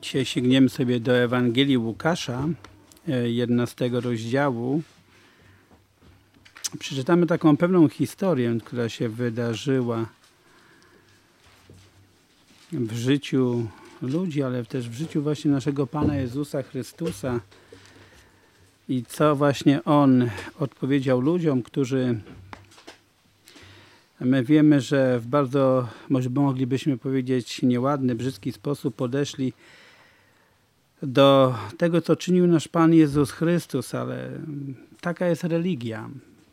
Dzisiaj sięgniemy sobie do Ewangelii Łukasza, 11 rozdziału. Przeczytamy taką pewną historię, która się wydarzyła w życiu ludzi, ale też w życiu właśnie naszego Pana Jezusa Chrystusa. I co właśnie On odpowiedział ludziom, którzy, my wiemy, że w bardzo, może moglibyśmy powiedzieć, nieładny, brzydki sposób podeszli do tego, co czynił nasz Pan Jezus Chrystus, ale taka jest religia.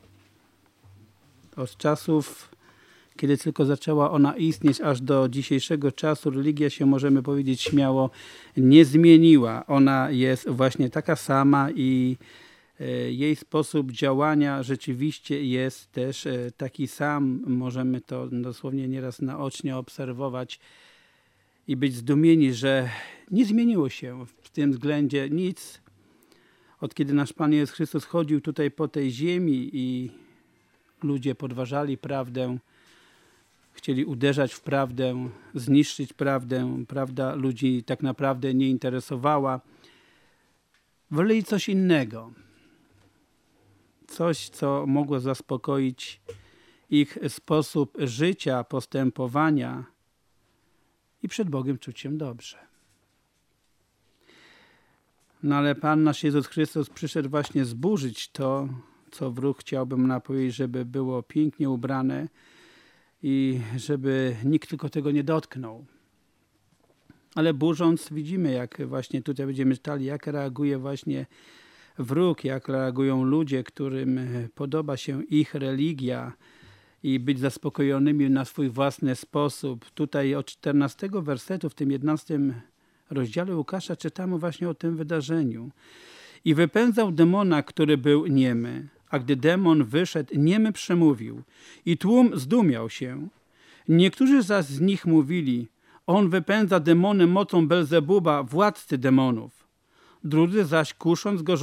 Od czasów, kiedy tylko zaczęła ona istnieć, aż do dzisiejszego czasu religia się, możemy powiedzieć śmiało, nie zmieniła. Ona jest właśnie taka sama i jej sposób działania rzeczywiście jest też taki sam. Możemy to dosłownie nieraz naocznie obserwować i być zdumieni, że nie zmieniło się w tym względzie nic. Od kiedy nasz Pan Jezus Chrystus chodził tutaj po tej ziemi i ludzie podważali prawdę, chcieli uderzać w prawdę, zniszczyć prawdę. Prawda ludzi tak naprawdę nie interesowała. Woleli coś innego. Coś, co mogło zaspokoić ich sposób życia, postępowania i przed Bogiem czuć się dobrze. No ale Pan nasz Jezus Chrystus przyszedł właśnie zburzyć to, co wróg chciałbym napowiedzieć, żeby było pięknie ubrane i żeby nikt tylko tego nie dotknął. Ale burząc widzimy, jak właśnie tutaj będziemy czytali, jak reaguje właśnie wróg, jak reagują ludzie, którym podoba się ich religia i być zaspokojonymi na swój własny sposób. Tutaj od 14 wersetu w tym 11 rozdziale Łukasza czytamy właśnie o tym wydarzeniu. I wypędzał demona, który był niemy. A gdy demon wyszedł, niemy przemówił i tłum zdumiał się. Niektórzy zaś z nich mówili, on wypędza demony mocą Belzebuba, władcy demonów. Drudzy zaś kusząc go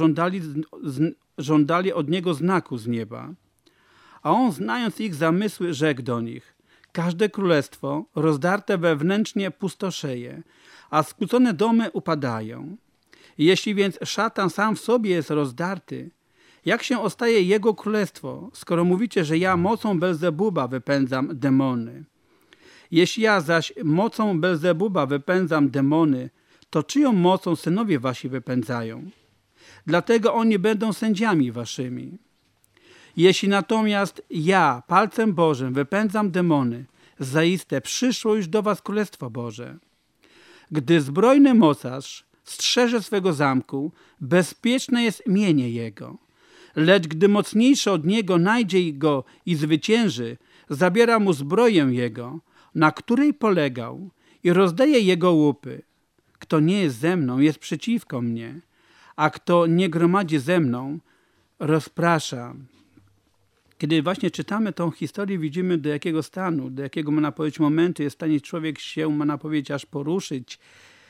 żądali od niego znaku z nieba. A on, znając ich zamysły, rzekł do nich, każde królestwo rozdarte wewnętrznie pustoszeje, a skłócone domy upadają. Jeśli więc szatan sam w sobie jest rozdarty, jak się ostaje jego królestwo, skoro mówicie, że ja mocą Belzebuba wypędzam demony? Jeśli ja zaś mocą Belzebuba wypędzam demony, to czyją mocą synowie wasi wypędzają? Dlatego oni będą sędziami waszymi. Jeśli natomiast ja palcem Bożym wypędzam demony, zaiste przyszło już do was Królestwo Boże. Gdy zbrojny mocarz strzeże swego zamku, bezpieczne jest mienie jego. Lecz gdy mocniejszy od niego najdzie go i zwycięży, zabiera mu zbroję jego, na której polegał, i rozdaje jego łupy. Kto nie jest ze mną, jest przeciwko mnie, a kto nie gromadzi ze mną, rozprasza. Kiedy właśnie czytamy tą historię, widzimy, do jakiego stanu, do jakiego, można powiedzieć, momentu jest w stanie człowiek się, można powiedzieć, aż poruszyć,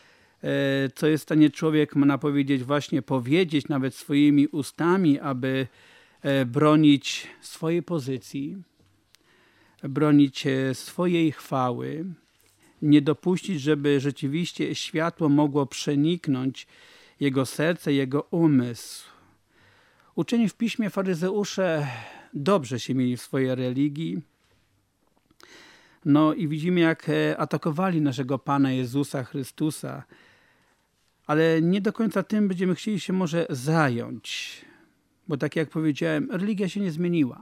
co jest w stanie człowiek, można powiedzieć, właśnie powiedzieć nawet swoimi ustami, aby bronić swojej pozycji, bronić swojej chwały, nie dopuścić, żeby rzeczywiście światło mogło przeniknąć jego serce, jego umysł. Uczeni w piśmie faryzeusze dobrze się mieli w swojej religii. No i widzimy, jak atakowali naszego Pana Jezusa Chrystusa, ale nie do końca tym będziemy chcieli się może zająć, bo tak jak powiedziałem, religia się nie zmieniła.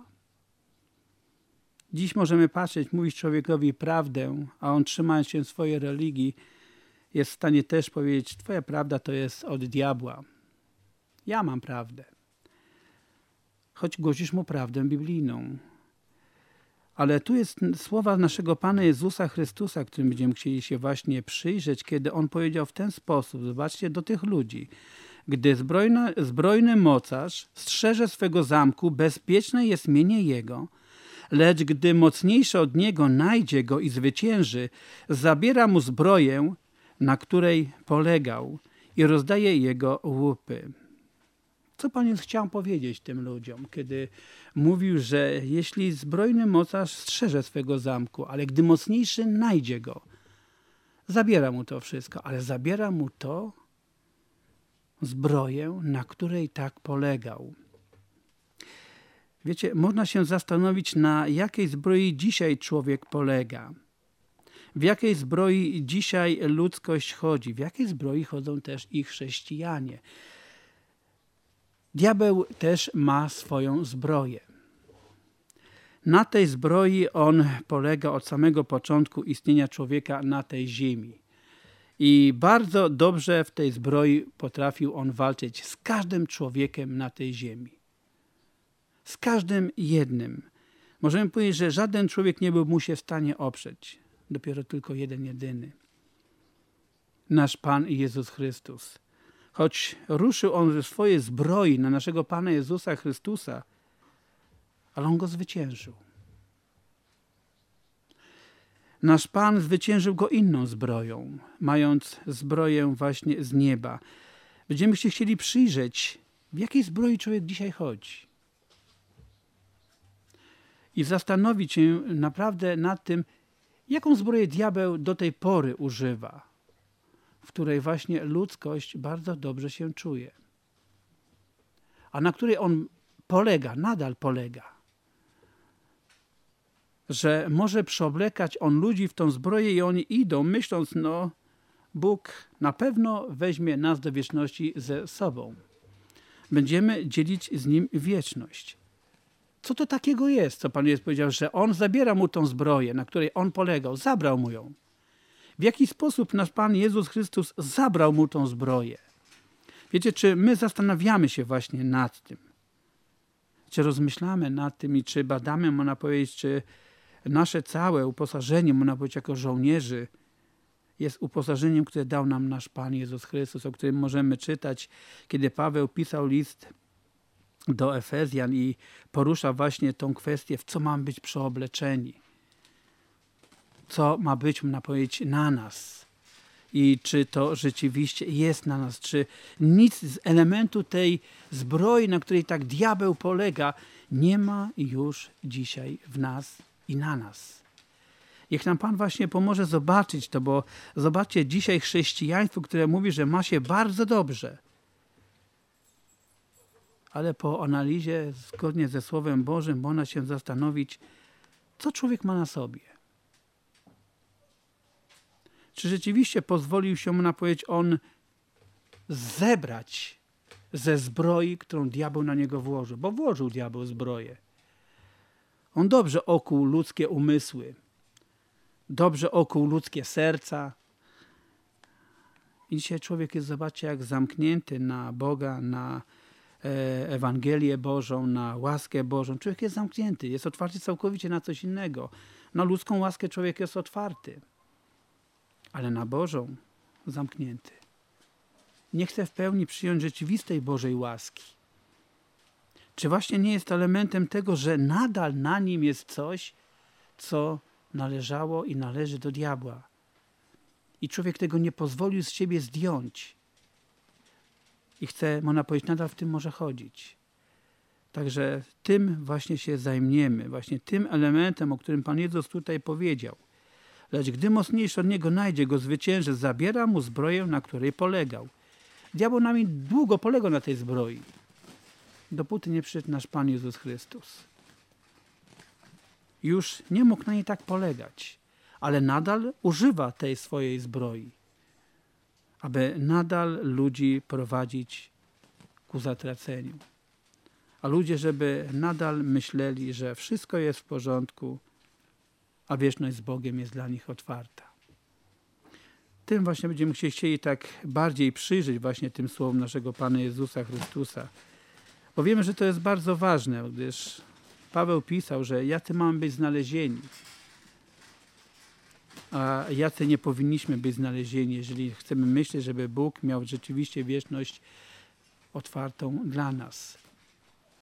Dziś możemy patrzeć, mówić człowiekowi prawdę, a on, trzymając się swojej religii, jest w stanie też powiedzieć, twoja prawda to jest od diabła. Ja mam prawdę. Choć głosisz mu prawdę biblijną. Ale tu jest słowa naszego Pana Jezusa Chrystusa, którym będziemy chcieli się właśnie przyjrzeć, kiedy On powiedział w ten sposób, zobaczcie, do tych ludzi. Gdy zbrojny mocarz strzeże swego zamku, bezpieczne jest mienie jego, lecz gdy mocniejszy od niego najdzie go i zwycięży, zabiera mu zbroję, na której polegał, i rozdaje jego łupy. Co Pan Jezus chciał powiedzieć tym ludziom, kiedy mówił, że jeśli zbrojny mocarz strzeże swego zamku, ale gdy mocniejszy najdzie go, Zabiera mu to wszystko, ale zabiera mu to zbroję, na której tak polegał. Wiecie, można się zastanowić, na jakiej zbroi dzisiaj człowiek polega. W jakiej zbroi dzisiaj ludzkość chodzi. W jakiej zbroi chodzą też i chrześcijanie. Diabeł też ma swoją zbroję. Na tej zbroi on polega od samego początku istnienia człowieka na tej ziemi. I bardzo dobrze w tej zbroi potrafił on walczyć z każdym człowiekiem na tej ziemi. Z każdym jednym. Możemy powiedzieć, że żaden człowiek nie był mu się w stanie oprzeć. Dopiero tylko jeden jedyny. Nasz Pan Jezus Chrystus. Choć ruszył on ze swojej zbroi na naszego Pana Jezusa Chrystusa, ale on go zwyciężył. Nasz Pan zwyciężył go inną zbroją, mając zbroję właśnie z nieba. Będziemy się chcieli przyjrzeć, w jakiej zbroi człowiek dzisiaj chodzi. I zastanowić się naprawdę nad tym, jaką zbroję diabeł do tej pory używa, w której właśnie ludzkość bardzo dobrze się czuje, a na której on polega, nadal polega. Że może przeoblekać on ludzi w tą zbroję i oni idą, myśląc, no Bóg na pewno weźmie nas do wieczności ze sobą. Będziemy dzielić z Nim wieczność. Co to takiego jest, co Pan Jezus powiedział, że On zabiera mu tą zbroję, na której on polegał, zabrał mu ją. W jaki sposób nasz Pan Jezus Chrystus zabrał mu tą zbroję? Wiecie, czy my zastanawiamy się właśnie nad tym? Czy rozmyślamy nad tym i czy badamy, można powiedzieć, czy nasze całe uposażenie, można powiedzieć, jako żołnierzy jest uposażeniem, które dał nam nasz Pan Jezus Chrystus, o którym możemy czytać, kiedy Paweł pisał list do Efezjan i porusza właśnie tą kwestię, w co mamy być przeobleczeni. Co ma być, można powiedzieć, na nas. I czy to rzeczywiście jest na nas, czy nic z elementu tej zbroi, na której tak diabeł polega, nie ma już dzisiaj w nas i na nas. Niech nam Pan właśnie pomoże zobaczyć to, bo zobaczcie, dzisiaj chrześcijaństwo, które mówi, że ma się bardzo dobrze, ale po analizie, zgodnie ze Słowem Bożym, można się zastanowić, co człowiek ma na sobie. Czy rzeczywiście pozwolił się, można powiedzieć, on zebrać ze zbroi, którą diabeł na niego włożył, bo włożył diabeł zbroję. On dobrze okuł ludzkie umysły, dobrze okuł ludzkie serca. I dzisiaj człowiek jest, zobaczcie, jak zamknięty na Boga, na Ewangelię Bożą, na łaskę Bożą. Człowiek jest zamknięty, jest otwarty całkowicie na coś innego. Na ludzką łaskę człowiek jest otwarty, ale na Bożą zamknięty. Nie chce w pełni przyjąć rzeczywistej Bożej łaski. Czy właśnie nie jest elementem tego, że nadal na nim jest coś, co należało i należy do diabła? I człowiek tego nie pozwolił z siebie zdjąć. I chce, można powiedzieć, nadal w tym może chodzić. Także tym właśnie się zajmiemy, właśnie tym elementem, o którym Pan Jezus tutaj powiedział. Lecz gdy mocniejszy od niego najdzie, go zwycięży, zabiera mu zbroję, na której polegał. Diabeł nami długo polegał na tej zbroi, dopóty nie przyszedł nasz Pan Jezus Chrystus. Już nie mógł na niej tak polegać, ale nadal używa tej swojej zbroi, aby nadal ludzi prowadzić ku zatraceniu. A ludzie, żeby nadal myśleli, że wszystko jest w porządku, a wieczność z Bogiem jest dla nich otwarta. Tym właśnie będziemy się chcieli tak bardziej przyjrzeć właśnie tym słowom naszego Pana Jezusa Chrystusa. Bo wiemy, że to jest bardzo ważne, gdyż Paweł pisał, że jacy mamy być znalezieni, a jacy nie powinniśmy być znalezieni, jeżeli chcemy myśleć, żeby Bóg miał rzeczywiście wieczność otwartą dla nas.